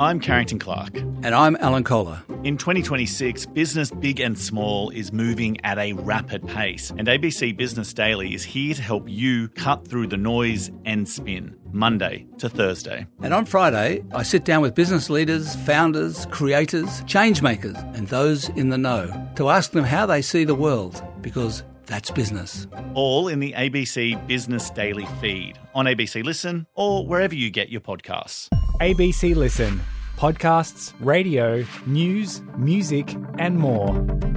I'm Carrington Clark. And I'm Alan Kohler. In 2026, business big and small is moving at a rapid pace, and ABC Business Daily is here to help you cut through the noise and spin, Monday to Thursday. And on Friday, I sit down with business leaders, founders, creators, change makers, and those in the know to ask them how they see the world, because that's business. All in the ABC Business Daily feed, on ABC Listen or wherever you get your podcasts. ABC Listen. Podcasts, radio, news, music and more.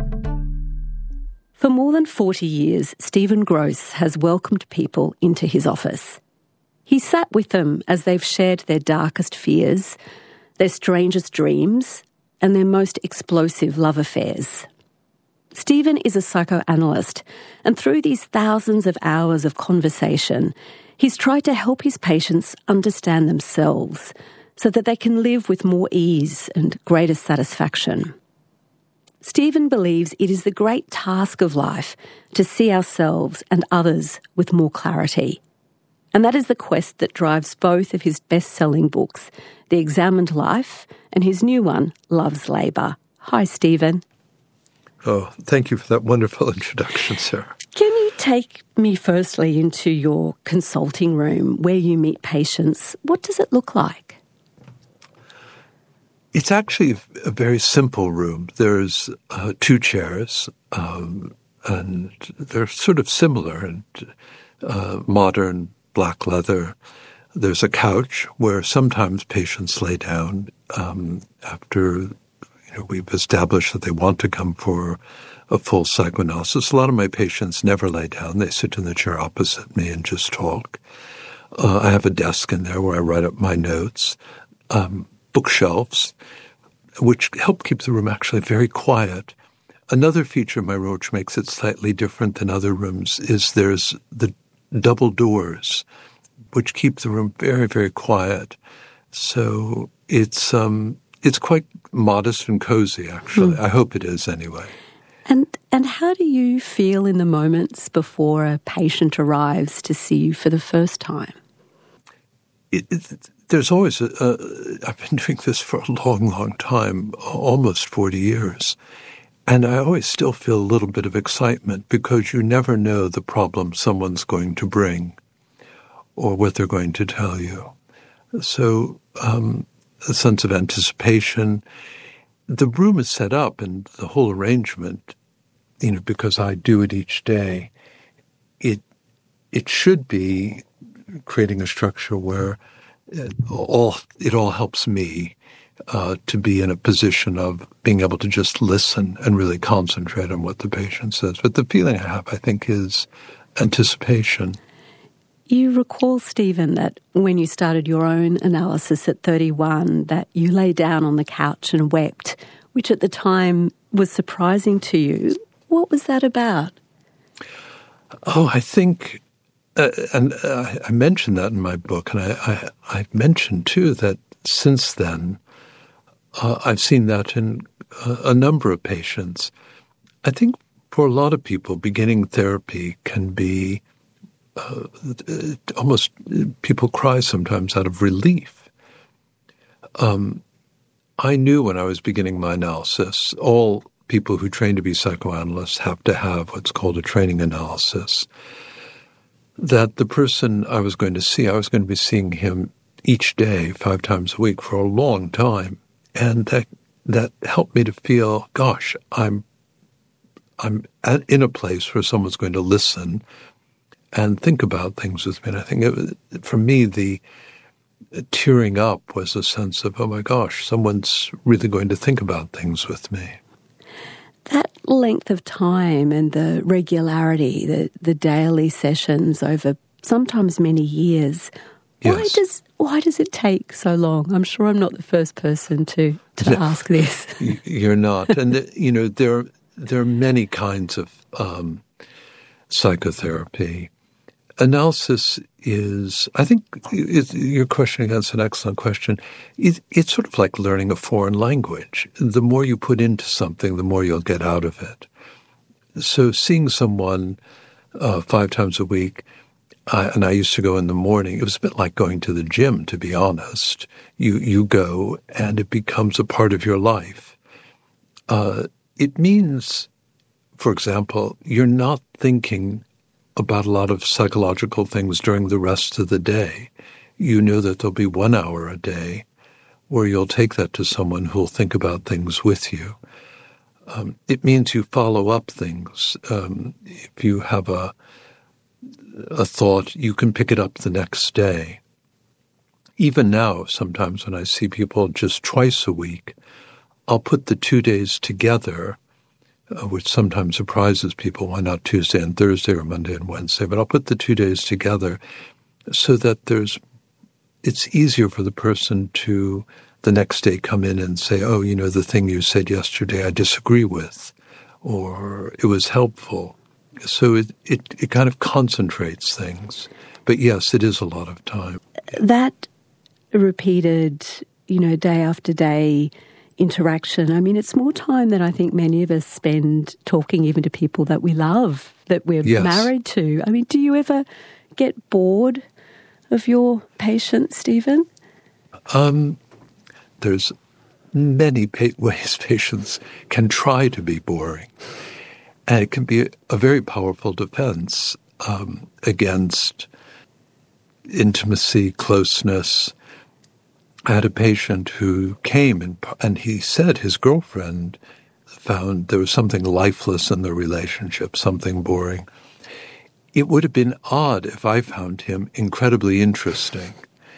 For more than 40 years, Stephen Gross has welcomed people into his office. He sat with them as they've shared their darkest fears, their strangest dreams, and their most explosive love affairs. Stephen is a psychoanalyst, and through these thousands of hours of conversation, he's tried to help his patients understand themselves so that they can live with more ease and greater satisfaction. Stephen believes it is the great task of life to see ourselves and others with more clarity. And that is the quest that drives both of his best-selling books, The Examined Life and his new one, Love's Labour. Hi, Stephen. Oh, thank you for that wonderful introduction, Sarah. Can you take me firstly into your consulting room where you meet patients? What does it look like? It's actually a very simple room. There's two chairs, and they're sort of similar and modern black leather. There's a couch where sometimes patients lay down after we've established that they want to come for a full psychoanalysis. A lot of my patients never lay down. They sit in the chair opposite me and just talk. I have a desk in there where I write up my notes. Bookshelves, which help keep the room actually very quiet. Another feature of my room which makes it slightly different than other rooms is there's the double doors, which keep the room very, very quiet. So it's quite modest and cozy, actually. I hope it is anyway. And how do you feel in the moments before a patient arrives to see you for the first time? There's always I've been doing this for a long, long time, almost 40 years. And I always still feel a little bit of excitement because you never know the problem someone's going to bring or what they're going to tell you. So a sense of anticipation. The room is set up and the whole arrangement, because I do it each day, it should be creating a structure where it all helps me to be in a position of being able to just listen and really concentrate on what the patient says. But the feeling I have, I think, is anticipation. You recall, Stephen, that when you started your own analysis at 31, that you lay down on the couch and wept, which at the time was surprising to you. What was that about? Oh, I think... I mentioned that in my book, and I mentioned, too, that since then I've seen that in a number of patients. I think for a lot of people, beginning therapy can be almost people cry sometimes out of relief. I knew when I was beginning my analysis, all people who train to be psychoanalysts have to have what's called a training analysis, that the person I was going to be seeing him each day, 5 times a week for a long time. And that helped me to feel, gosh, I'm in a place where someone's going to listen and think about things with me. And I think for me, the tearing up was a sense of, oh my gosh, someone's really going to think about things with me. That length of time and the regularity, the daily sessions over sometimes many years, yes. Why does it take so long? I'm sure I'm not the first person to ask this. You're not. And, there are many kinds of psychotherapy. Analysis is, I think your question again is an excellent question. It's sort of like learning a foreign language. The more you put into something, the more you'll get out of it. So seeing someone 5 times a week, And I used to go in the morning. It was a bit like going to the gym, to be honest. You go and it becomes a part of your life. It means, for example, you're not thinking about a lot of psychological things during the rest of the day. You know that there'll be 1 hour a day where you'll take that to someone who'll think about things with you. It means you follow up things. If you have a thought, you can pick it up the next day. Even now, sometimes when I see people just twice a week, I'll put the 2 days together, which sometimes surprises people. Why not Tuesday and Thursday or Monday and Wednesday? But I'll put the 2 days together so that it's easier for the person to the next day come in and say, oh, the thing you said yesterday I disagree with, or it was helpful. So it kind of concentrates things. But yes, it is a lot of time. That repeated, day after day interaction, I mean, it's more time than I think many of us spend talking even to people that we love, that we're married to. I mean, do you ever get bored of your patients, Stephen? There's many ways patients can try to be boring. And it can be a very powerful defense against intimacy, closeness. I had a patient who came and he said his girlfriend found there was something lifeless in the relationship, something boring. It would have been odd if I found him incredibly interesting.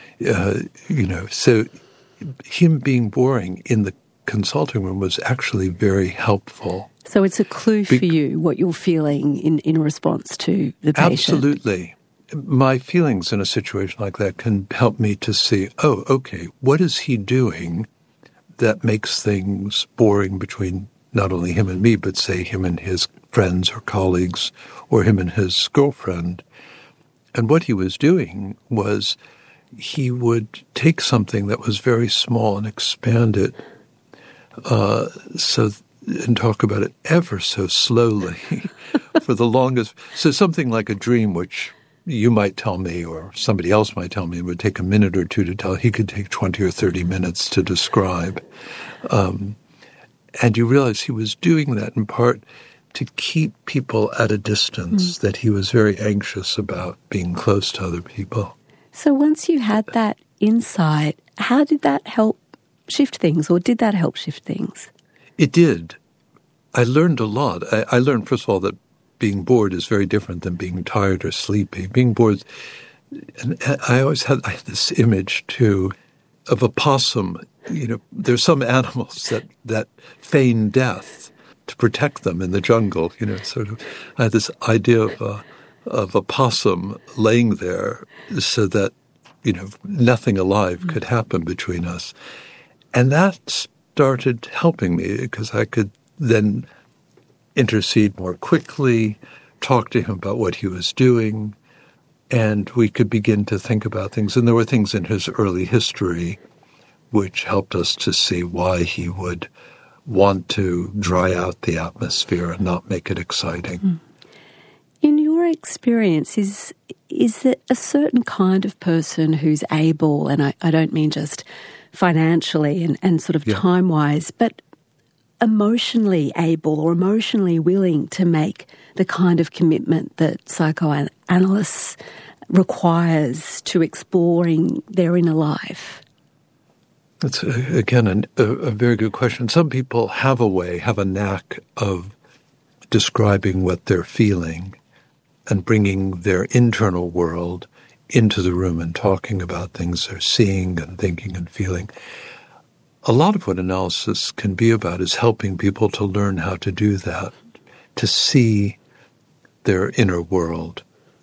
So him being boring in the consulting room was actually very helpful. So it's a clue for you, what you're feeling in response to the patient. Absolutely. My feelings in a situation like that can help me to see, oh, okay, what is he doing that makes things boring between not only him and me, but say him and his friends or colleagues, or him and his girlfriend. And what he was doing was he would take something that was very small and expand it and talk about it ever so slowly for the longest. So something like a dream, which you might tell me or somebody else might tell me, it would take a minute or two to tell. He could take 20 or 30 minutes to describe. And you realize he was doing that in part to keep people at a distance, that he was very anxious about being close to other people. So once you had that insight, how did that help shift things, or did that help shift things? It did. I learned a lot. I learned, first of all, that being bored is very different than being tired or sleepy. Being bored, and I had this image, too, of a possum. There's some animals that feign death to protect them in the jungle. I had this idea of a possum laying there so that, nothing alive could happen between us. And that started helping me because I could then intercede more quickly, talk to him about what he was doing, and we could begin to think about things. And there were things in his early history which helped us to see why he would want to dry out the atmosphere and not make it exciting. In your experience, is there a certain kind of person who's able, and I don't mean just financially and sort of time-wise, but emotionally able or emotionally willing to make the kind of commitment that psychoanalysts requires to exploring their inner life? That's, again, a very good question. Some people have a knack of describing what they're feeling and bringing their internal world into the room and talking about things they're seeing and thinking and feeling. A lot of what analysis can be about is helping people to learn how to do that, to see their inner world.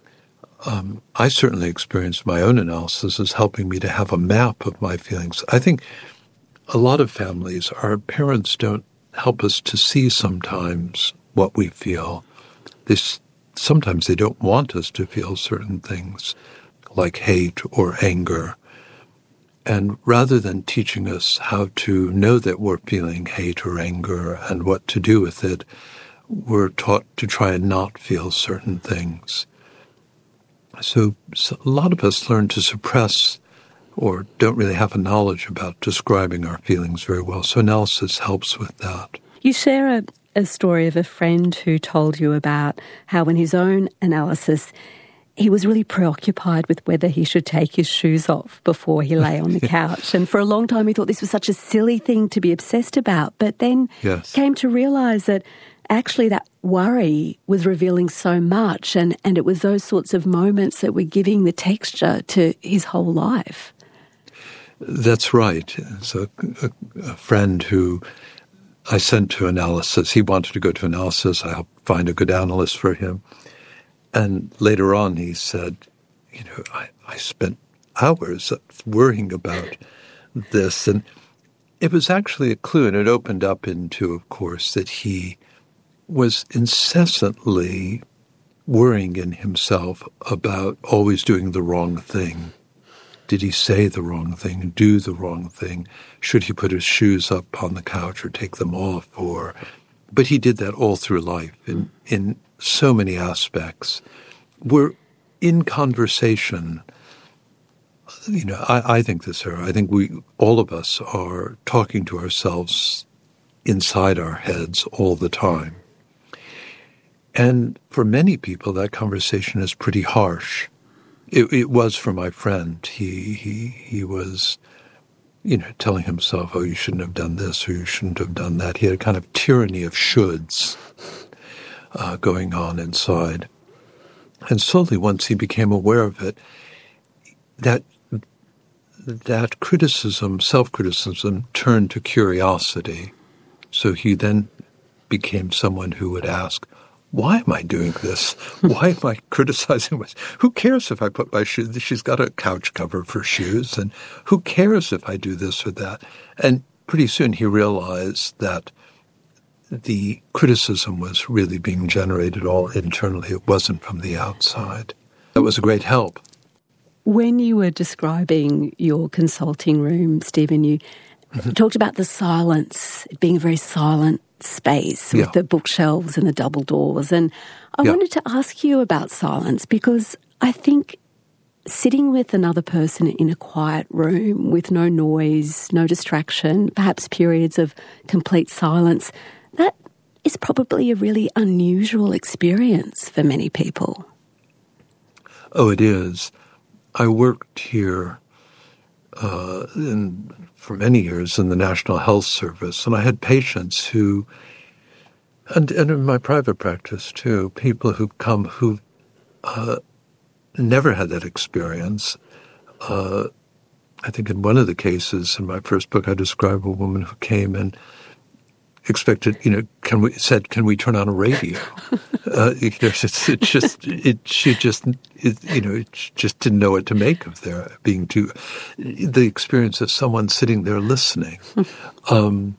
I certainly experienced my own analysis as helping me to have a map of my feelings. I think a lot of families, our parents don't help us to see sometimes what we feel. Sometimes they don't want us to feel certain things like hate or anger. And rather than teaching us how to know that we're feeling hate or anger and what to do with it, we're taught to try and not feel certain things. So a lot of us learn to suppress or don't really have a knowledge about describing our feelings very well. So analysis helps with that. You share a story of a friend who told you about how in his own analysis, he was really preoccupied with whether he should take his shoes off before he lay on the couch. And for a long time, he thought this was such a silly thing to be obsessed about, but then came to realise that actually that worry was revealing so much, and it was those sorts of moments that were giving the texture to his whole life. That's right. So a friend who I sent to analysis, he wanted to go to analysis. I helped find a good analyst for him. And later on he said, I spent hours worrying about this. And it was actually a clue, and it opened up into, of course, that he was incessantly worrying in himself about always doing the wrong thing. Did he say the wrong thing, do the wrong thing? Should he put his shoes up on the couch or take them off? But he did that all through life in so many aspects. We're in conversation. I think this, Sarah. I think all of us are talking to ourselves inside our heads all the time. And for many people, that conversation is pretty harsh. It was for my friend. He was, telling himself, oh, you shouldn't have done this or you shouldn't have done that. He had a kind of tyranny of shoulds going on inside. And slowly, once he became aware of it, that criticism, self-criticism, turned to curiosity. So he then became someone who would ask, why am I doing this? Why am I criticizing myself? Who cares if I put my shoes? She's got a couch cover for shoes, and who cares if I do this or that? And pretty soon he realized that the criticism was really being generated all internally. It wasn't from the outside. That was a great help. When you were describing your consulting room, Stephen, you talked about the silence, it being a very silent space with the bookshelves and the double doors. And I wanted to ask you about silence, because I think sitting with another person in a quiet room with no noise, no distraction, perhaps periods of complete silence, that is probably a really unusual experience for many people. Oh, it is. I worked here for many years in the National Health Service, and I had patients who, and in my private practice too, people who come who never had that experience. I think in one of the cases in my first book, I describe a woman who came and expected, can we turn on a radio? She just didn't know what to make of their being the experience of someone sitting there listening. And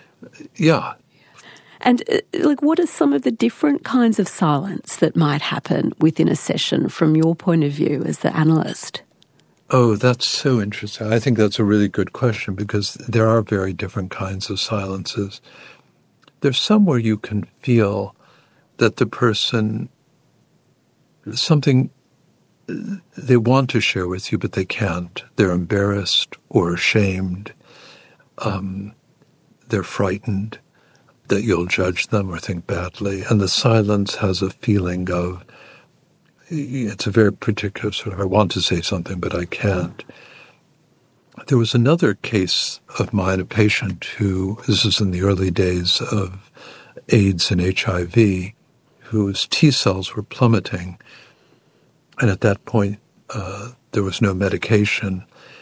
what are some of the different kinds of silence that might happen within a session from your point of view as the analyst? Oh, that's so interesting. I think that's a really good question, because there are very different kinds of silences. There's some where you can feel that the person, something they want to share with you, but they can't. They're embarrassed or ashamed. They're frightened that you'll judge them or think badly. And the silence has a feeling of, it's a very particular sort of, I want to say something, but I can't. There was another case of mine, a patient who, this is in the early days of AIDS and HIV, whose T cells were plummeting. And at that point, there was no medication.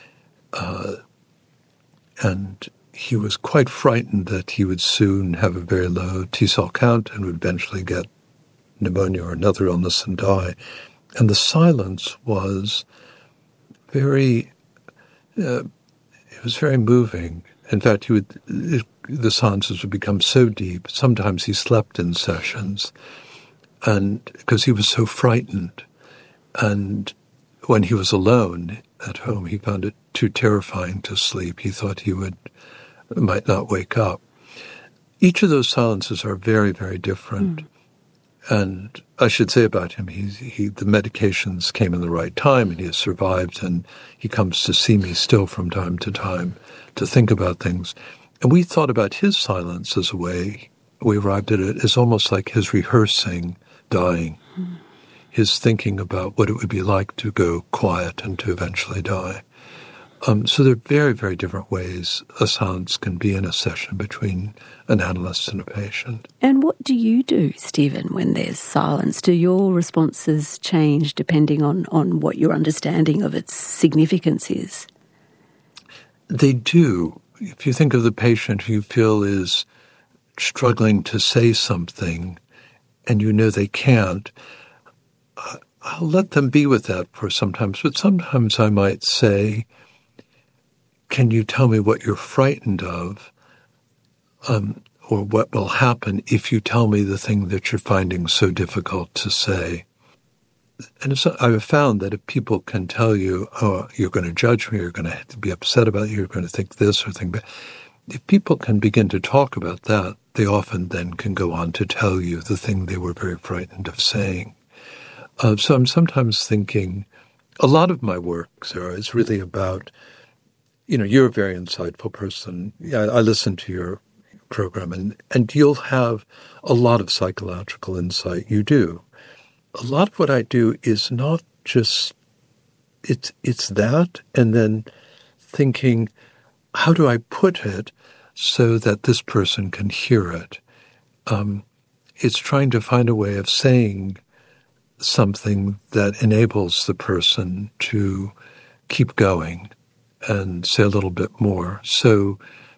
And he was quite frightened that he would soon have a very low T cell count and would eventually get pneumonia or another illness and die. And the silence was very... it was very moving. In fact, the silences would become so deep. Sometimes he slept in sessions, and because he was so frightened. And when he was alone at home, he found it too terrifying to sleep. He thought he might not wake up. Each of those silences are very, very different. And I should say about him, the medications came in the right time, and he has survived, and he comes to see me still from time to time to think about things. And we thought about his silence as a way, we arrived at it as almost like his rehearsing dying, his thinking about what it would be like to go quiet and to eventually die. So there are very, very different ways a silence can be in a session between an analyst and a patient. And what do you do, Stephen, when there's silence? Do your responses change depending on what your understanding of its significance is? They do. If you think of the patient who you feel is struggling to say something and you know they can't, I'll let them be with that for sometimes. But sometimes I might say, can you tell me what you're frightened of, or what will happen if you tell me the thing that you're finding so difficult to say? And I've found that if people can tell you, oh, you're going to judge me, you're going to be upset about it, you're going to think this or think that, if people can begin to talk about that, they often then can go on to tell you the thing they were very frightened of saying. So I'm sometimes thinking, a lot of my work, Sarah, is really about, you're a very insightful person. I listen to your program, and you'll have a lot of psychological insight. You do. A lot of what I do is not just, it's that, and then thinking, how do I put it so that this person can hear it? It's trying to find a way of saying something that enables the person to keep going and say a little bit more. So,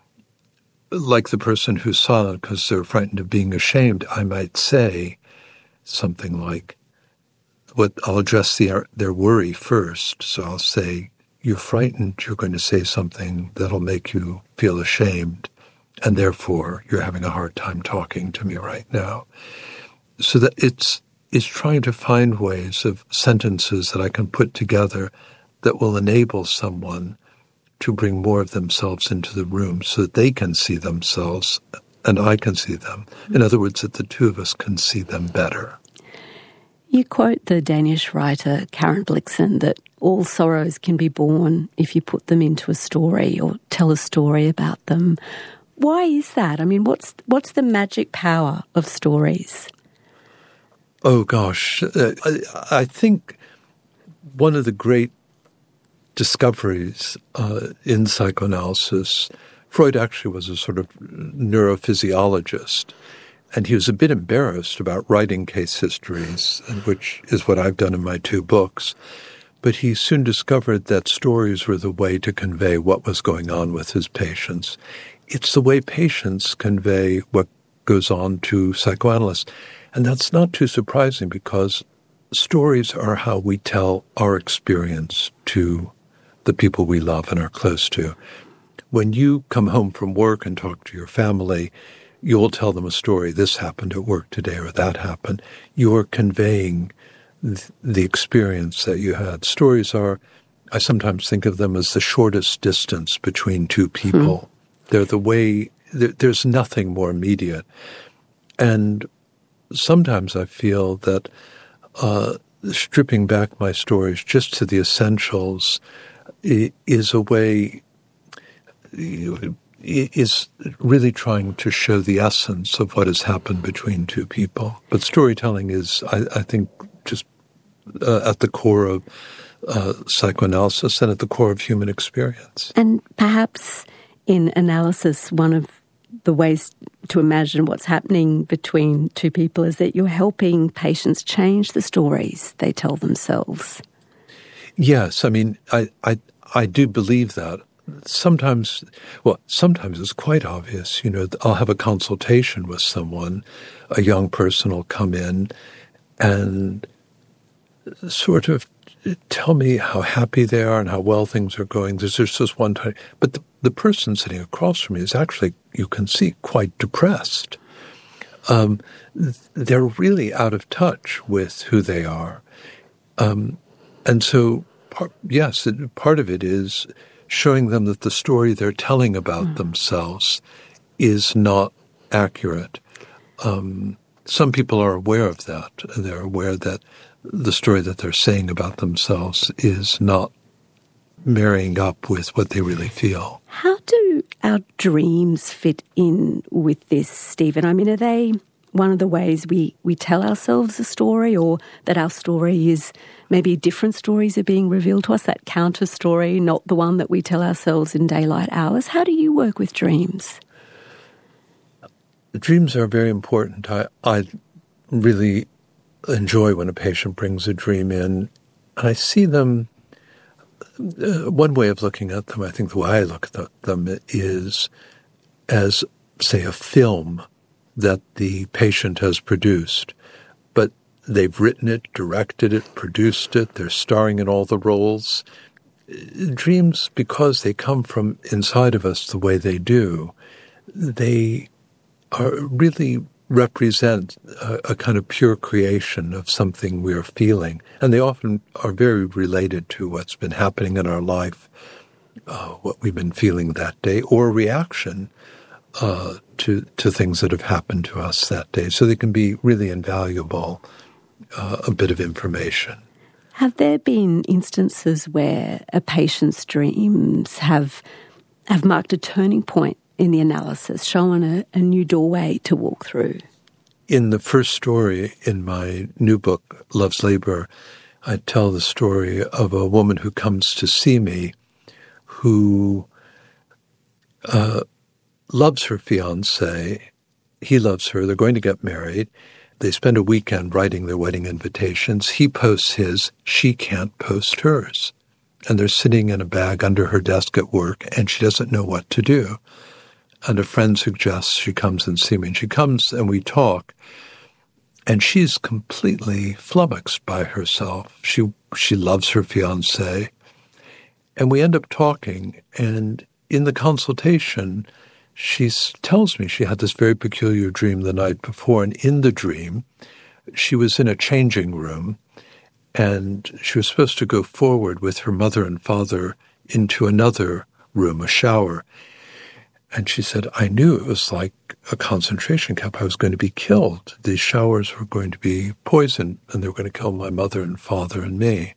like the person who's silent because they're frightened of being ashamed, I might say something like, I'll address their worry first. So I'll say, you're frightened, you're going to say something that'll make you feel ashamed, and therefore you're having a hard time talking to me right now. So that it's trying to find ways of sentences that I can put together that will enable someone to bring more of themselves into the room so that they can see themselves and I can see them. In other words, that the two of us can see them better. You quote the Danish writer Karen Blixen that all sorrows can be born if you put them into a story or tell a story about them. Why is that? I mean, what's the magic power of stories? Oh, gosh. I think one of the great discoveries in psychoanalysis, Freud actually was a sort of neurophysiologist, and he was a bit embarrassed about writing case histories, which is what I've done in my 2 books. But he soon discovered that stories were the way to convey what was going on with his patients. It's the way patients convey what goes on to psychoanalysts. And that's not too surprising because stories are how we tell our experience to the people we love and are close to. When you come home from work and talk to your family, you'll tell them a story. This happened at work today or that happened. You're conveying the experience that you had. Stories are, I sometimes think of them as the shortest distance between two people. They're the way, there's nothing more immediate. And sometimes I feel that stripping back my stories just to the essentials is a way, is really trying to show the essence of what has happened between two people. But storytelling is, I think, just at the core of psychoanalysis and at the core of human experience. And perhaps in analysis, one of the ways to imagine what's happening between two people is that you're helping patients change the stories they tell themselves. Yes, I mean, I do believe that. Sometimes it's quite obvious. You know, I'll have a consultation with someone, a young person will come in and sort of tell me how happy they are and how well things are going. There's just one time. But the person sitting across from me is actually, you can see, quite depressed. They're really out of touch with who they are. And so, part of it is showing them that the story they're telling about themselves is not accurate. some people are aware of that. They're aware that the story that they're saying about themselves is not marrying up with what they really feel. How do our dreams fit in with this, Stephen? I mean, are they one of the ways we tell ourselves a story, or that our story is maybe different stories are being revealed to us, that counter story, not the one that we tell ourselves in daylight hours? How do you work with dreams? Dreams are very important. I really enjoy when a patient brings a dream in. I see them, one way of looking at them, I think the way I look at them is as, say, a film that the patient has produced. But they've written it, directed it, produced it, they're starring in all the roles. Dreams, because they come from inside of us the way they do, they really represent a kind of pure creation of something we are feeling. And they often are very related to what's been happening in our life, what we've been feeling that day, or a reaction to things that have happened to us that day. So they can be really invaluable, a bit of information. Have there been instances where a patient's dreams have marked a turning point in the analysis, shown a new doorway to walk through? In the first story in my new book, Love's Labor, I tell the story of a woman who comes to see me who loves her fiancé. He loves her. They're going to get married. They spend a weekend writing their wedding invitations. He posts his. She can't post hers. And they're sitting in a bag under her desk at work, and she doesn't know what to do. And a friend suggests she comes and see me. And she comes and we talk. And she's completely flummoxed by herself. She loves her fiancé. And we end up talking. And in the consultation, she tells me she had this very peculiar dream the night before. And in the dream, she was in a changing room. And she was supposed to go forward with her mother and father into another room, a shower. And she said, I knew it was like a concentration camp. I was going to be killed. These showers were going to be poisoned, and they were going to kill my mother and father and me.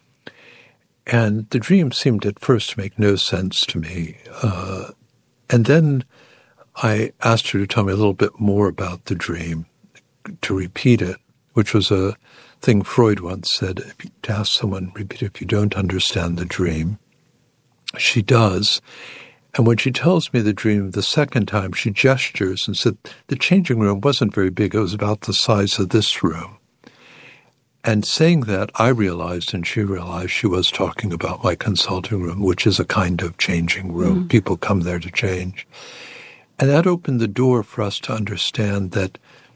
And the dream seemed at first to make no sense to me. And then I asked her to tell me a little bit more about the dream, to repeat it, which was a thing Freud once said, to ask someone, repeat it if you don't understand the dream. She does. And when she tells me the dream the second time, she gestures and said, the changing room wasn't very big. It was about the size of this room. And saying that, I realized and she realized she was talking about my consulting room, which is a kind of changing room. Mm. People come there to change. And that opened the door for us to understand that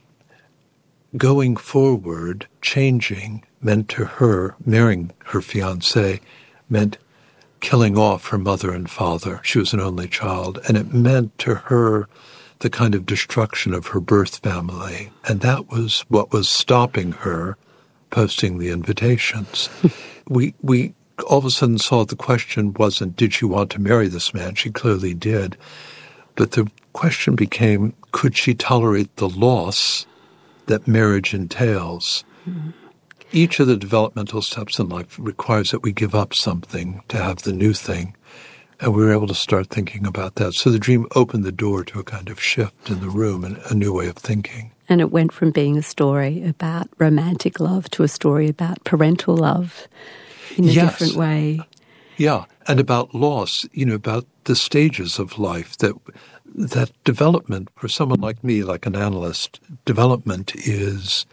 going forward, changing meant to her, marrying her fiancé, meant killing off her mother and father. She was an only child. And it meant to her the kind of destruction of her birth family. And that was what was stopping her posting the invitations. We all of a sudden saw the question wasn't, did she want to marry this man? She clearly did. But the question became, could she tolerate the loss that marriage entails? Mm-hmm. Each of the developmental steps in life requires that we give up something to have the new thing. And we were able to start thinking about that. So the dream opened the door to a kind of shift in the room and a new way of thinking. And it went from being a story about romantic love to a story about parental love in a different way. Yeah, and about loss, about the stages of life, that development, for someone like me, like an analyst, development is...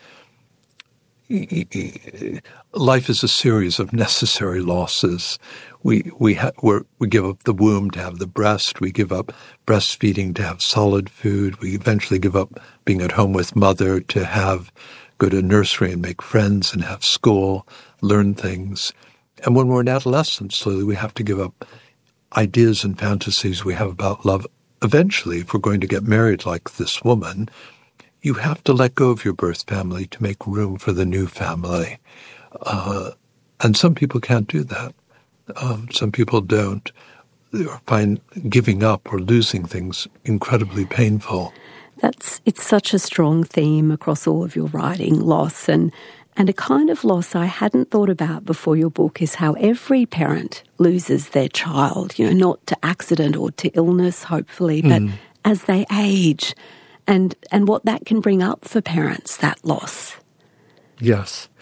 Life is a series of necessary losses. We give up the womb to have the breast. We give up breastfeeding to have solid food. We eventually give up being at home with mother to go to nursery and make friends and have school, learn things. And when we're an adolescent, slowly we have to give up ideas and fantasies we have about love. Eventually, if we're going to get married like this woman, you have to let go of your birth family to make room for the new family. And some people can't do that. Some people don't. They find giving up or losing things incredibly painful. It's such a strong theme across all of your writing, loss, and a kind of loss I hadn't thought about before your book is how every parent loses their child, not to accident or to illness, hopefully, but as they age, and what that can bring up for parents, that loss. Yes.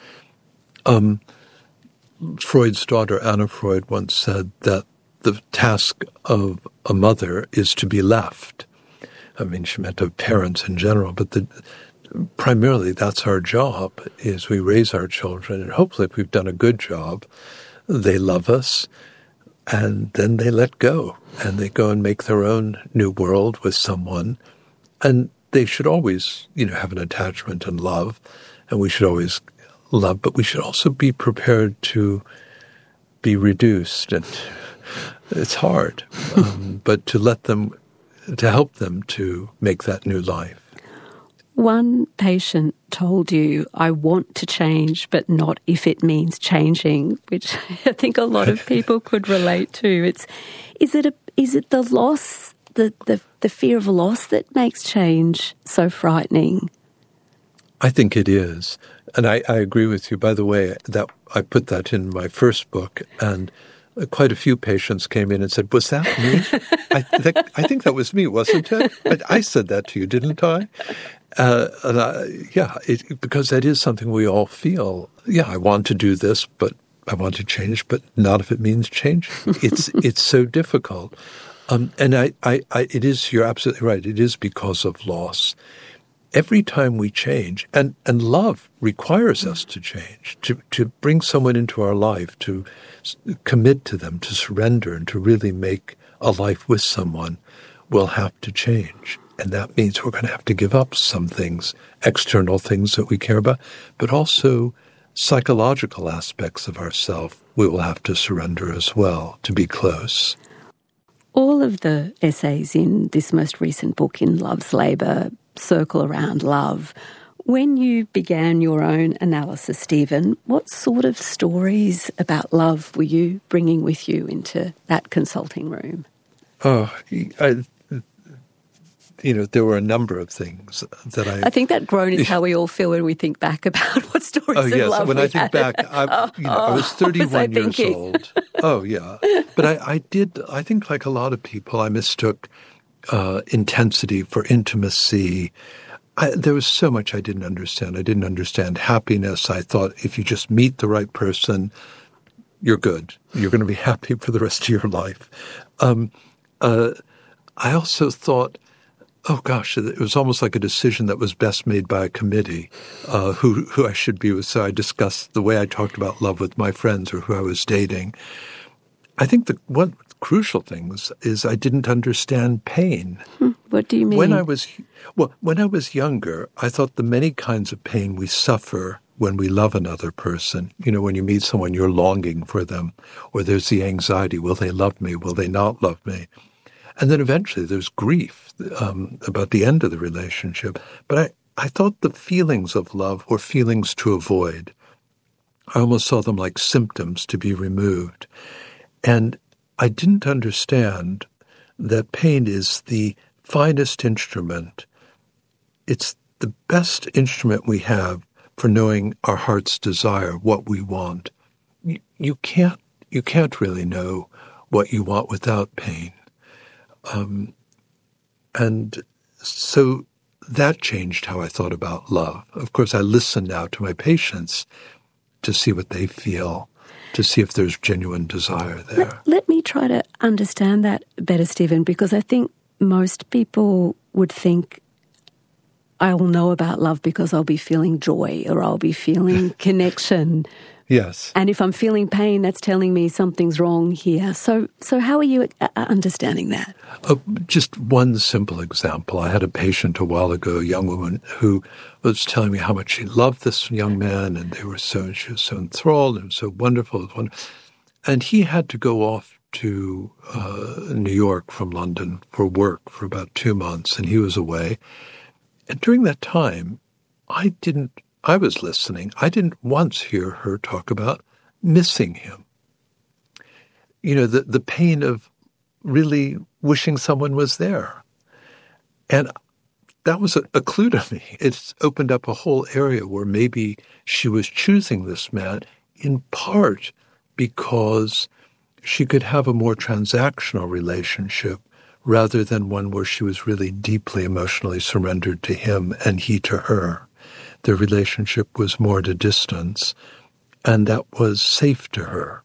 Freud's daughter, Anna Freud, once said that the task of a mother is to be left. I mean, she meant of parents in general, but primarily that's our job, is we raise our children, and hopefully if we've done a good job, they love us, and then they let go, and they go and make their own new world with someone. And they should always, have an attachment and love, and we should always love, but we should also be prepared to be reduced. And it's hard, but to help them to make that new life. One patient told you, "I want to change, but not if it means changing," which I think a lot of people could relate to. Is it the loss, the fear of loss that makes change so frightening? I think it is. And I agree with you. By the way, that I put that in my first book, and quite a few patients came in and said, "Was that me?" I think that was me, wasn't it? I said that to you, didn't I? Because that is something we all feel. Yeah, I want to do this, but I want to change, but not if it means changing. It's so difficult. And it is, you're absolutely right, it is because of loss. Every time we change, and love requires us to change, to bring someone into our life, to commit to them, to surrender, and to really make a life with someone, we'll have to change. And that means we're going to have to give up some things, external things that we care about, but also psychological aspects of ourselves we will have to surrender as well to be close. All of the essays in this most recent book, In Love's Labour, circle around love. When you began your own analysis, Stephen, what sort of stories about love were you bringing with you into that consulting room? There were a number of things that I think that groan is how we all feel when we think back about what stories of love when we I think had. back, I was 31 years old. Oh, yeah. But I think like a lot of people, I mistook intensity for intimacy. There was so much I didn't understand. I didn't understand happiness. I thought if you just meet the right person, you're good. You're going to be happy for the rest of your life. I also thought, oh gosh, it was almost like a decision that was best made by a committee, who I should be with. So I discussed the way I talked about love with my friends or who I was dating. I think one crucial thing is I didn't understand pain. What do you mean? When I was younger, I thought the many kinds of pain we suffer when we love another person. When you meet someone, you're longing for them, or there's the anxiety, will they love me? Will they not love me? And then eventually there's grief about the end of the relationship. But I thought the feelings of love were feelings to avoid. I almost saw them like symptoms to be removed. And I didn't understand that pain is the finest instrument. It's the best instrument we have for knowing our heart's desire, what we want. You can't really know what you want without pain. And so that changed how I thought about love. Of course, I listen now to my patients to see what they feel, to see if there's genuine desire there. Let me try to understand that better, Stephen, because I think most people would think, I will know about love because I'll be feeling joy or I'll be feeling connection. Yes. And if I'm feeling pain, that's telling me something's wrong here. So how are you understanding that? Just one simple example. I had a patient a while ago, a young woman, who was telling me how much she loved this young man, and she was so enthralled and so wonderful. And he had to go off to New York from London for work for about 2 months, and he was away. And during that time, I was listening. I didn't once hear her talk about missing him. The pain of really wishing someone was there. And that was a clue to me. It's opened up a whole area where maybe she was choosing this man in part because she could have a more transactional relationship rather than one where she was really deeply emotionally surrendered to him and he to her. Their relationship was more at a distance, and that was safe to her.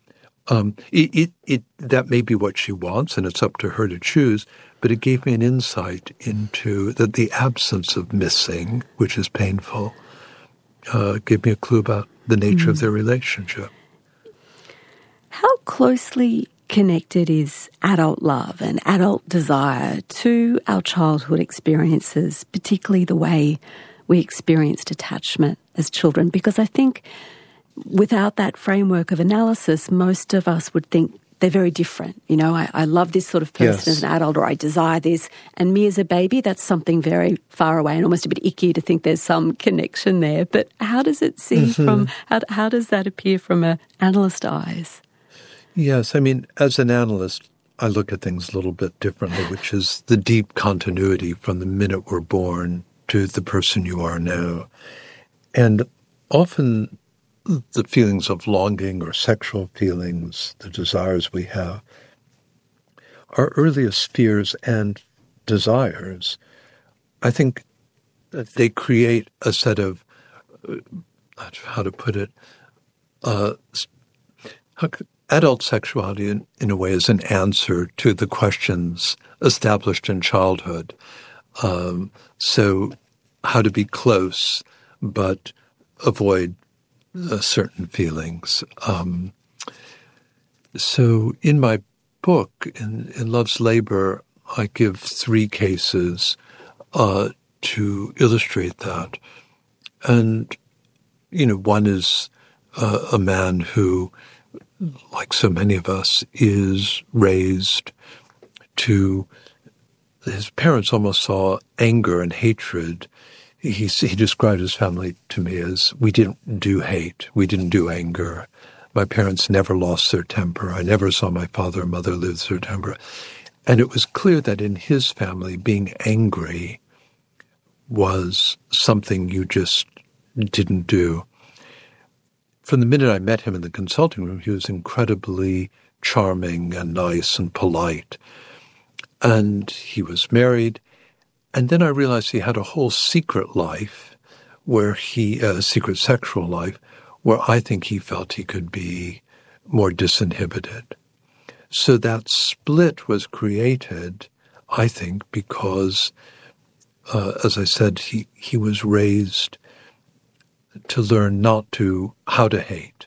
That may be what she wants, and it's up to her to choose, but it gave me an insight into that the absence of missing, which is painful, gave me a clue about the nature of their relationship. How closely connected is adult love and adult desire to our childhood experiences, particularly the way we experienced attachment as children? Because I think without that framework of analysis, most of us would think they're very different. You know, I love this sort of person as an adult, or I desire this. And me as a baby, that's something very far away and almost a bit icky to think there's some connection there. But how does it seem from, how does that appear from an analyst's eyes? Yes, I mean, as an analyst, I look at things a little bit differently, which is the deep continuity from the minute we're born to the person you are now. And often the feelings of longing or sexual feelings, the desires we have, our earliest fears and desires, I think that they create a set of, how to put it, adult sexuality in a way is an answer to the questions established in childhood. So how to be close but avoid certain feelings. So in my book, in Love's Labor, I give 3 cases to illustrate that. And, you know, one is a man who, like so many of us, is raised to, his parents almost saw anger and hatred. He described his family to me as, we didn't do hate, we didn't do anger. My parents never lost their temper. I never saw my father or mother lose their temper. And it was clear that in his family, being angry was something you just didn't do. From the minute I met him in the consulting room, he was incredibly charming and nice and polite. And he was married. And then I realized he had a whole secret life where secret sexual life, where I think he felt he could be more disinhibited. So that split was created, I think, because, as I said, he was raised to learn how to hate.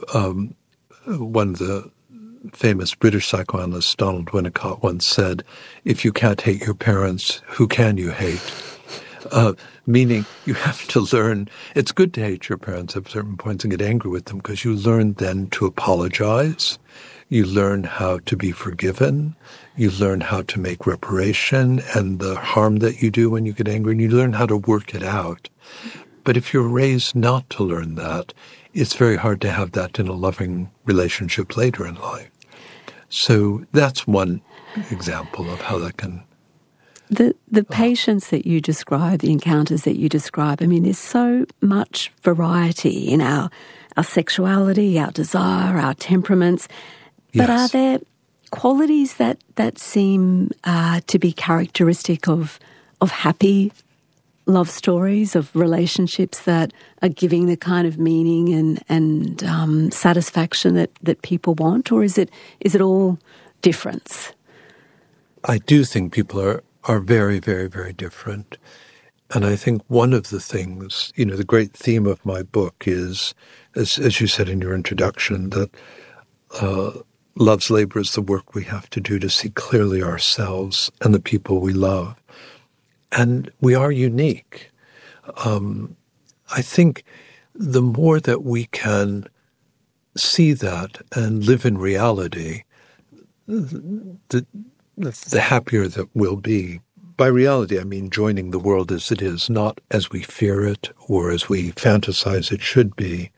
One of the famous British psychoanalyst, Donald Winnicott, once said, if you can't hate your parents, who can you hate? Meaning you have to learn, it's good to hate your parents at certain points and get angry with them because you learn then to apologize. You learn how to be forgiven. You learn how to make reparation and the harm that you do when you get angry, and you learn how to work it out. But if you're raised not to learn that, it's very hard to have that in a loving relationship later in life. So that's one example of how that can... The patients that you describe, the encounters that you describe, I mean, there's so much variety in our sexuality, our desire, our temperaments. But are there qualities that seem to be characteristic of happy love stories, of relationships that are giving the kind of meaning and satisfaction that people want, or is it all difference? I do think people are very, very, very different. And I think one of the things, you know, the great theme of my book is, as you said in your introduction, that Love's Labor is the work we have to do to see clearly ourselves and the people we love. And we are unique. I think the more that we can see that and live in reality, the happier that we'll be. By reality, I mean joining the world as it is, not as we fear it or as we fantasize it should be.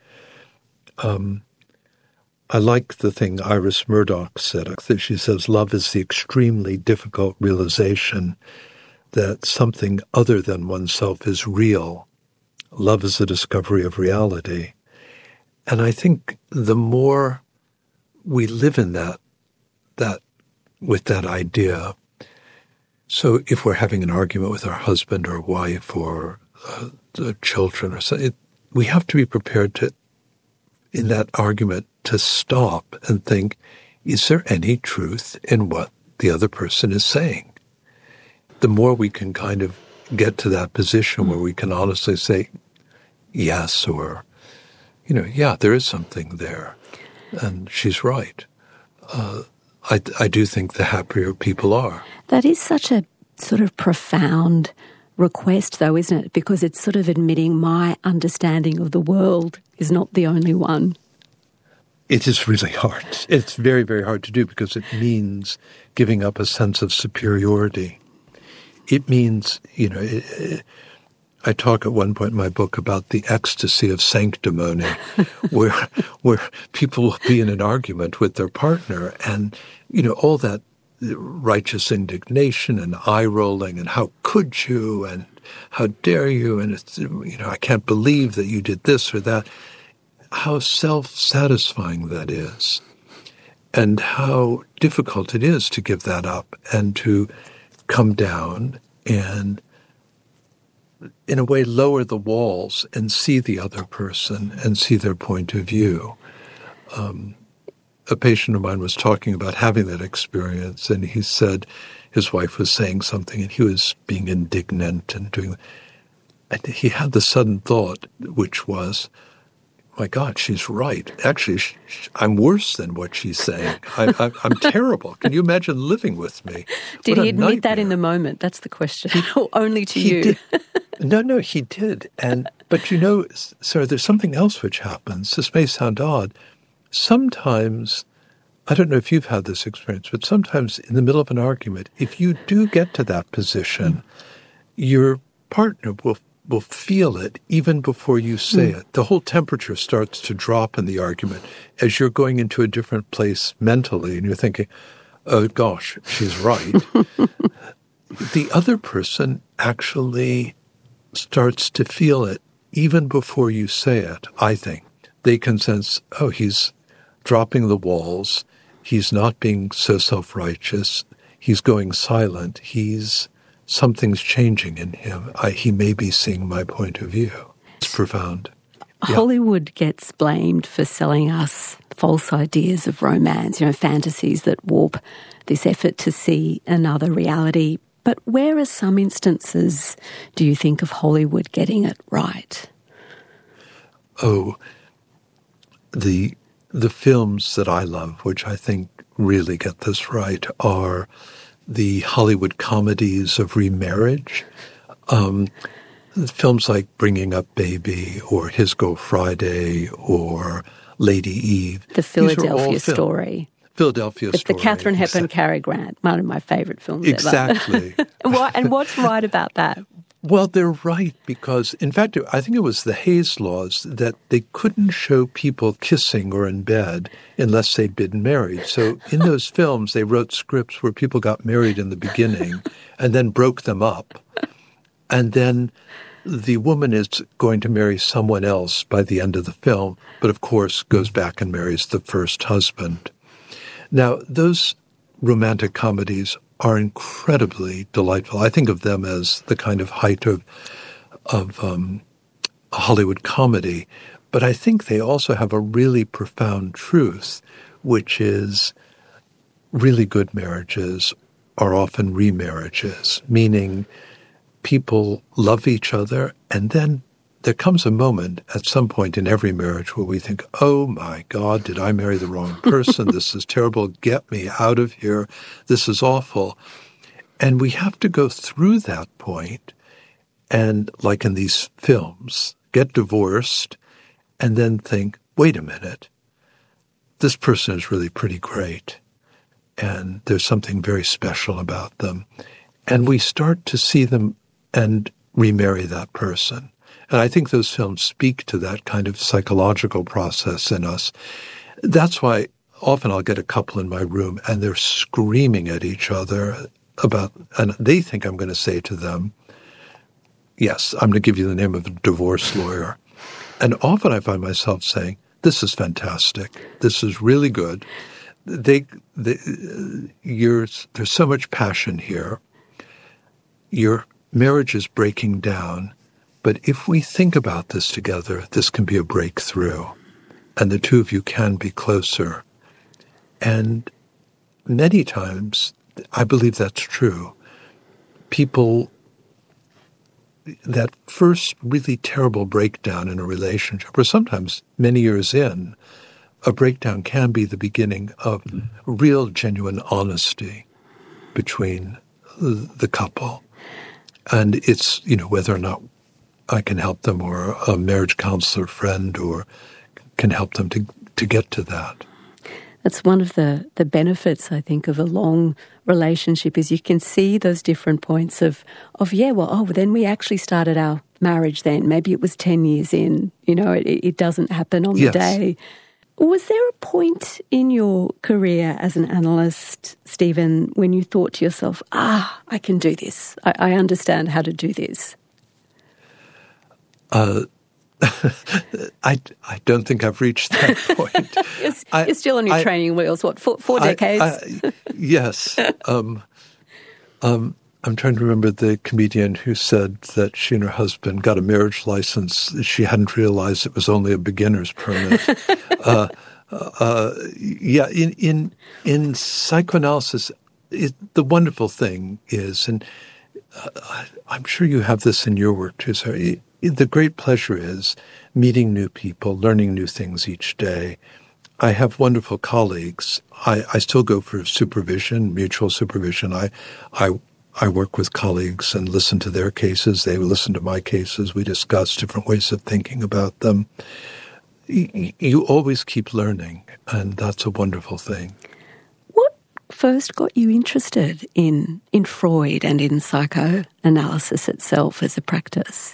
I like the thing Iris Murdoch said. She says, love is the extremely difficult realization that something other than oneself is real. Love is a discovery of reality. And I think the more we live in that with that idea, so if we're having an argument with our husband or wife or the children or something, we have to be prepared to, in that argument, to stop and think, is there any truth in what the other person is saying? The more we can kind of get to that position where we can honestly say yes, or, yeah, there is something there, and she's right. I do think the happier people are. That is such a sort of profound request, though, isn't it? Because it's sort of admitting my understanding of the world is not the only one. It is really hard. It's very, very hard to do because it means giving up a sense of superiority. It means, I talk at one point in my book about the ecstasy of sanctimony, where people will be in an argument with their partner and, all that righteous indignation and eye-rolling and how could you and how dare you and, it's, I can't believe that you did this or that. How self-satisfying that is and how difficult it is to give that up and to come down and, in a way, lower the walls and see the other person and see their point of view. A patient of mine was talking about having that experience, and he said his wife was saying something, and he was being indignant and doing. And he had the sudden thought, which was, "My God, she's right. Actually, I'm worse than what she's saying. I'm terrible. Can you imagine living with me?" Did he admit that in the moment? That's the question. Or only to you? No, he did. But Sarah, there's something else which happens. This may sound odd. Sometimes, I don't know if you've had this experience, but sometimes in the middle of an argument, if you do get to that position, your partner will feel it even before you say it. The whole temperature starts to drop in the argument as you're going into a different place mentally, and you're thinking, oh gosh, she's right. The other person actually starts to feel it even before you say it, I think. They can sense, oh, he's dropping the walls. He's not being so self-righteous. He's going silent. Something's changing in him. He may be seeing my point of view. It's profound. Yeah. Hollywood gets blamed for selling us false ideas of romance, fantasies that warp this effort to see another reality. But where are some instances, do you think, of Hollywood getting it right? Oh, the films that I love, which I think really get this right, are the Hollywood comedies of remarriage. Films like Bringing Up Baby or His Girl Friday or Lady Eve. The Philadelphia Story. Philadelphia Story. The Katharine Hepburn, Cary Grant, one of my favourite films exactly. ever. And what's right about that? Well, they're right because, in fact, I think it was the Hays laws that they couldn't show people kissing or in bed unless they'd been married. So in those films, they wrote scripts where people got married in the beginning and then broke them up. And then the woman is going to marry someone else by the end of the film, but of course goes back and marries the first husband. Now, those romantic comedies are incredibly delightful. I think of them as the kind of height of Hollywood comedy, but I think they also have a really profound truth, which is really good marriages are often remarriages, meaning people love each other, and then there comes a moment at some point in every marriage where we think, oh my God, did I marry the wrong person? This is terrible. Get me out of here. This is awful. And we have to go through that point and, like in these films, get divorced and then think, wait a minute, this person is really pretty great. And there's something very special about them. And we start to see them and remarry that person. And I think those films speak to that kind of psychological process in us. That's why often I'll get a couple in my room and they're screaming at each other and they think I'm going to say to them, yes, I'm going to give you the name of a divorce lawyer. And often I find myself saying, this is fantastic. This is really good. There's so much passion here. Your marriage is breaking down. But if we think about this together, this can be a breakthrough. And the two of you can be closer. And many times, I believe that's true. People, that first really terrible breakdown in a relationship, or sometimes many years in, a breakdown can be the beginning of real, genuine honesty between the couple. And it's, whether or not I can help them, or a marriage counselor friend, or can help them to get to that. That's one of the benefits, I think, of a long relationship, is you can see those different points then we actually started our marriage then. Maybe it was 10 years in. It doesn't happen on the day. Was there a point in your career as an analyst, Stephen, when you thought to yourself, I can do this. I understand how to do this? I don't think I've reached that point. You're still on your training wheels, four decades? Yes. I'm trying to remember the comedian who said that she and her husband got a marriage license. She hadn't realized it was only a beginner's permit. In psychoanalysis, the wonderful thing is, and I'm sure you have this in your work too, Sarah, the great pleasure is meeting new people, learning new things each day. I have wonderful colleagues. I still go for supervision, mutual supervision. I work with colleagues and listen to their cases. They listen to my cases. We discuss different ways of thinking about them. You always keep learning, and that's a wonderful thing. What first got you interested in Freud and in psychoanalysis itself as a practice?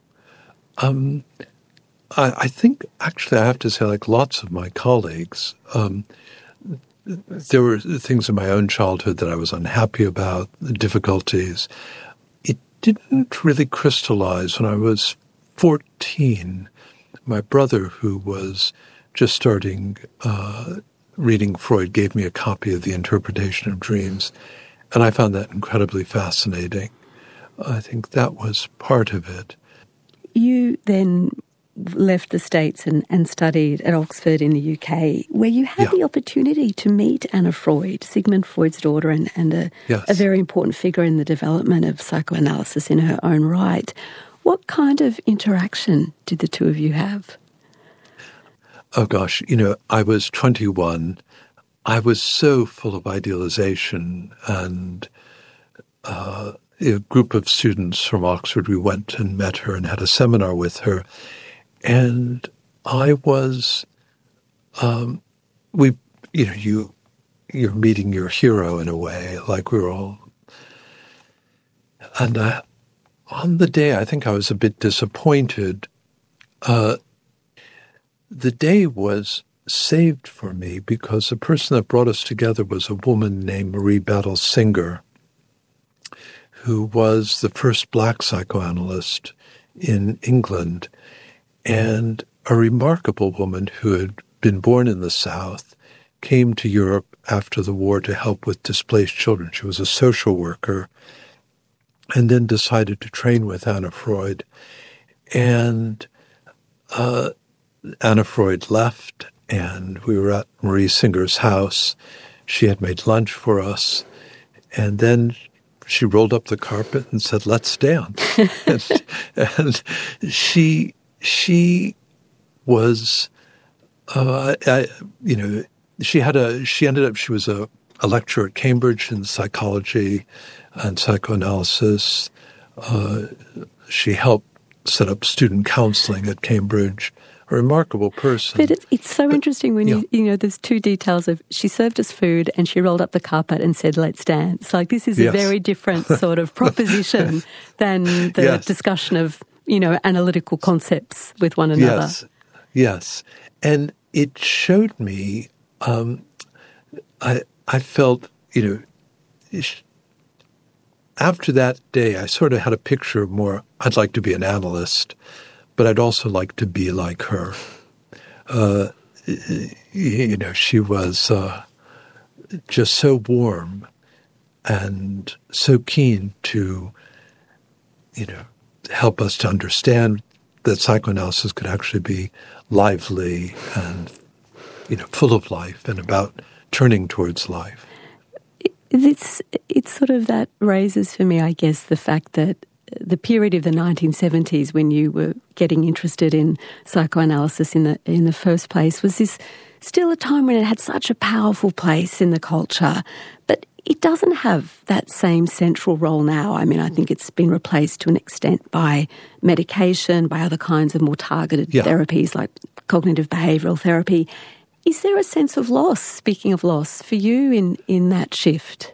I think, actually, I have to say, like lots of my colleagues, there were things in my own childhood that I was unhappy about, the difficulties. It didn't really crystallize when I was 14. My brother, who was just starting reading Freud, gave me a copy of The Interpretation of Dreams, and I found that incredibly fascinating. I think that was part of it. You then left the States and studied at Oxford in the UK, where you had the opportunity to meet Anna Freud, Sigmund Freud's daughter, and a very important figure in the development of psychoanalysis in her own right. What kind of interaction did the two of you have? Oh, gosh, I was 21. I was so full of idealization, and a group of students from Oxford, we went and met her and had a seminar with her. And I was, you're meeting your hero in a way, like we were all. And on the day, I think I was a bit disappointed. The day was saved for me because the person that brought us together was a woman named Marie Battle Singer, who was the first Black psychoanalyst in England, and a remarkable woman who had been born in the South, came to Europe after the war to help with displaced children. She was a social worker, and then decided to train with Anna Freud. And Anna Freud left, and we were at Marie Singer's house. She had made lunch for us, and then she rolled up the carpet and said, "Let's dance." and she was, she was a lecturer at Cambridge in psychology and psychoanalysis. She helped set up student counseling at Cambridge. A remarkable person. But it's so interesting when there's two details of she served us food and she rolled up the carpet and said, "Let's dance." Like this is a very different sort of proposition than the discussion of, analytical concepts with one another. Yes. And it showed me, I felt, after that day, I sort of had a picture of more, I'd like to be an analyst, but I'd also like to be like her. She was just so warm and so keen to, help us to understand that psychoanalysis could actually be lively and, full of life and about turning towards life. It's sort of that raises for me, I guess, the fact that the period of the 1970s when you were getting interested in psychoanalysis in the first place was this still a time when it had such a powerful place in the culture, but it doesn't have that same central role now. I mean, I think it's been replaced to an extent by medication, by other kinds of more targeted therapies like cognitive behavioural therapy. Is there a sense of loss, speaking of loss, for you in that shift?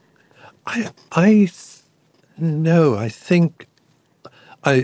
No, I think I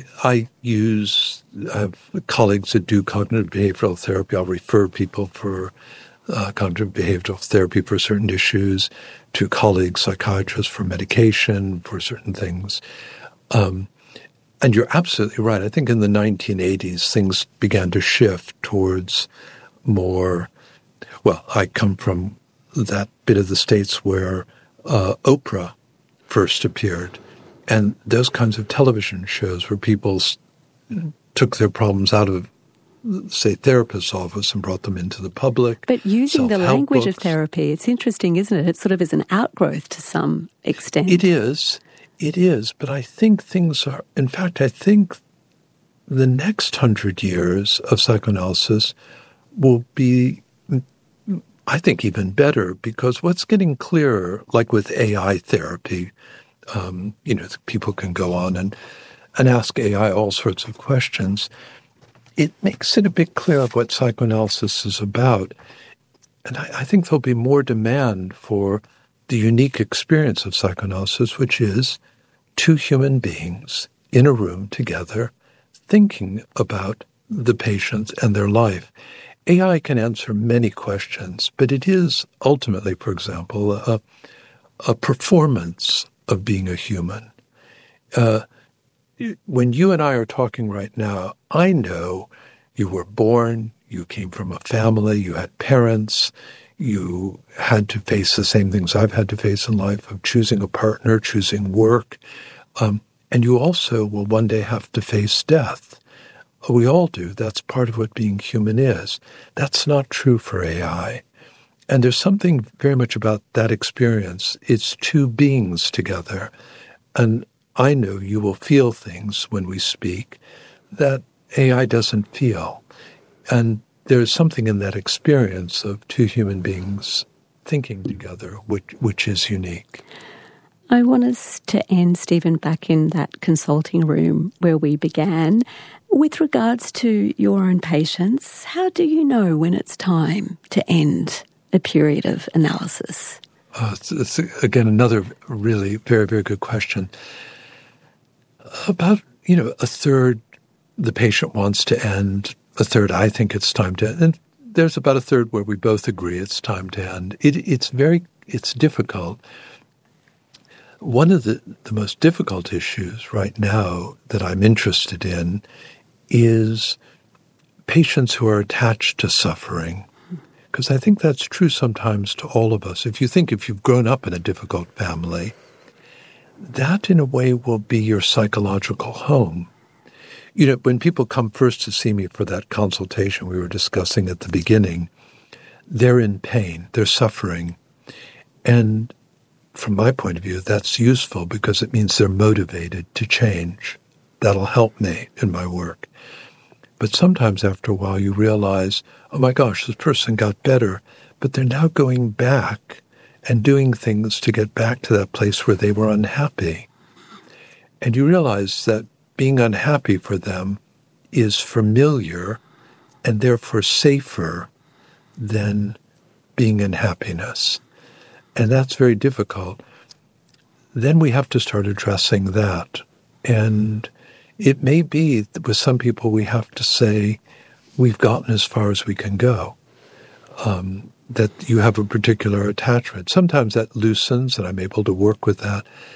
have colleagues that do cognitive behavioral therapy. I'll refer people for cognitive behavioral therapy for certain issues to colleagues, psychiatrists for medication, for certain things. And you're absolutely right. I think in the 1980s, things began to shift towards more, well, I come from that bit of the States where Oprah first appeared. And those kinds of television shows where people took their problems out of, say, therapist's office and brought them into the public. But using the language books. of therapy, it's interesting, isn't it? It sort of is an outgrowth to some extent. It is. But I think things are, in fact, I think the next 100 years of psychoanalysis will be, I think, even better, because what's getting clearer, like with AI therapy, people can go on and ask AI all sorts of questions. It makes it a bit clear what psychoanalysis is about. And I think there'll be more demand for the unique experience of psychoanalysis, which is two human beings in a room together thinking about the patient and their life. AI can answer many questions, but it is ultimately, for example, a performance of being a human. When you and I are talking right now, I know you were born, you came from a family, you had parents, you had to face the same things I've had to face in life of choosing a partner, choosing work, and you also will one day have to face death. We all do. That's part of what being human is. That's not true for AI. And there's something very much about that experience. It's two beings together. And I know you will feel things when we speak that AI doesn't feel. And there's something in that experience of two human beings thinking together, which is unique. I want us to end, Stephen, back in that consulting room where we began. With regards to your own patients, how do you know when it's time to end a period of analysis? It's again, another really very, very good question. About, a third the patient wants to end, a third I think it's time to end, and there's about a third where we both agree it's time to end. It's difficult. One of the most difficult issues right now that I'm interested in is patients who are attached to suffering. Because I think that's true sometimes to all of us. If you've grown up in a difficult family, that in a way will be your psychological home. When people come first to see me for that consultation we were discussing at the beginning, they're in pain, they're suffering. And from my point of view, that's useful because it means they're motivated to change. That'll help me in my work. But sometimes after a while you realize, oh my gosh, this person got better, but they're now going back and doing things to get back to that place where they were unhappy. And you realize that being unhappy for them is familiar and therefore safer than being in happiness. And that's very difficult. Then we have to start addressing that. And it may be that with some people we have to say, we've gotten as far as we can go, that you have a particular attachment. Sometimes that loosens and I'm able to work with that.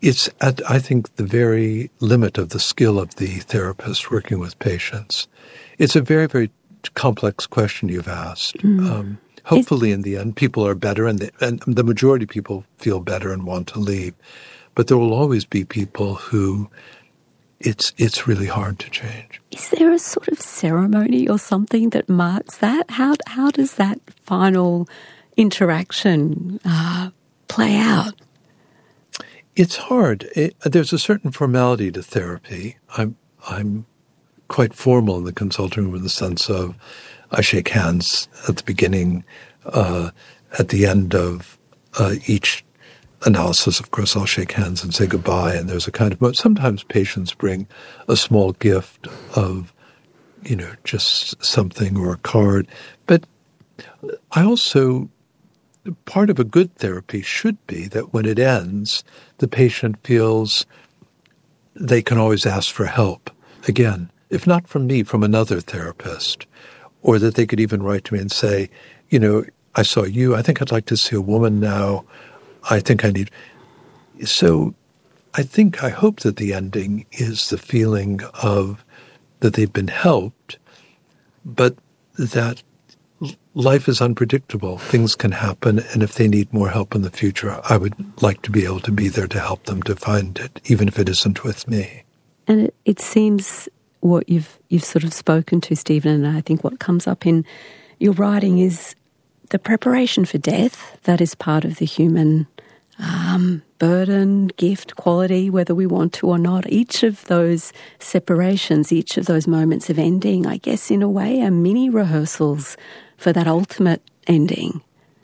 it's at, I think, the very limit of the skill of the therapist working with patients. It's a very, very complex question you've asked. Hopefully, in the end, people are better, and the majority of people feel better and want to leave. But there will always be people who it's really hard to change. Is there a sort of ceremony or something that marks that? How does that final interaction play out? It's hard. There's a certain formality to therapy. I'm quite formal in the consulting room in the sense of I shake hands at the beginning, at the end of each analysis. Of course, I'll shake hands and say goodbye. And there's a kind of, sometimes patients bring a small gift of, just something or a card. But I also, part of a good therapy should be that when it ends, the patient feels they can always ask for help. Again, if not from me, from another therapist, or that they could even write to me and say, I saw you. I think I'd like to see a woman now. I think I need. So I hope that the ending is the feeling of that they've been helped, but that life is unpredictable. Things can happen, and if they need more help in the future, I would like to be able to be there to help them to find it, even if it isn't with me. And it seems what you've sort of spoken to, Stephen, and I think what comes up in your writing is the preparation for death. That is part of the human burden, gift, quality, whether we want to or not. Each of those separations, each of those moments of ending, I guess in a way are mini rehearsals for that ultimate ending.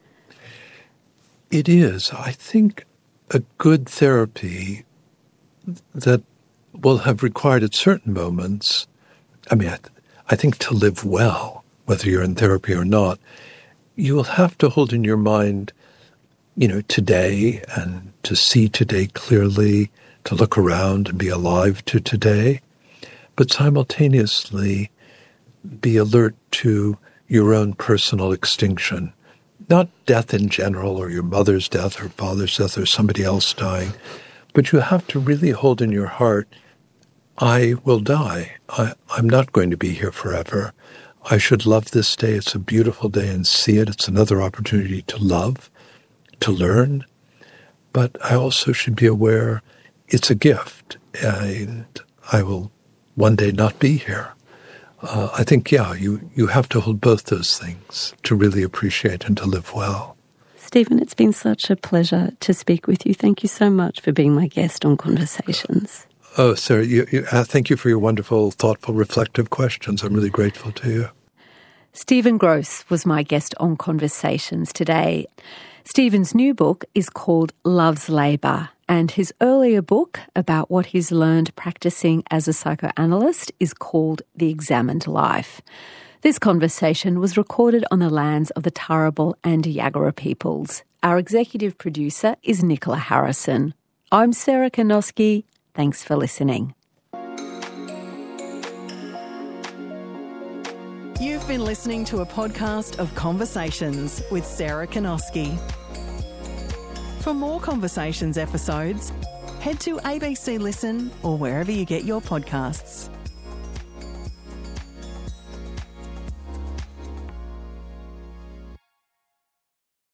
It is. I think a good therapy that will have required at certain moments, I think to live well, whether you're in therapy or not, you will have to hold in your mind, today, and to see today clearly, to look around and be alive to today, but simultaneously be alert to your own personal extinction. Not death in general, or your mother's death or father's death or somebody else dying, but you have to really hold in your heart, I will die. I'm not going to be here forever. I should love this day. It's a beautiful day, and see it. It's another opportunity to love, to learn. But I also should be aware it's a gift, and I will one day not be here. I think, you have to hold both those things to really appreciate and to live well. Stephen, it's been such a pleasure to speak with you. Thank you so much for being my guest on Conversations. Oh, Sarah, thank you for your wonderful, thoughtful, reflective questions. I'm really grateful to you. Stephen Gross was my guest on Conversations today. Stephen's new book is called Love's Labour, and his earlier book about what he's learned practicing as a psychoanalyst is called The Examined Life. This conversation was recorded on the lands of the Turrbal and Yagara peoples. Our executive producer is Nicola Harrison. I'm Sarah Kanoski. Thanks for listening. You've been listening to a podcast of Conversations with Sarah Kanoski. For more Conversations episodes, head to ABC Listen or wherever you get your podcasts.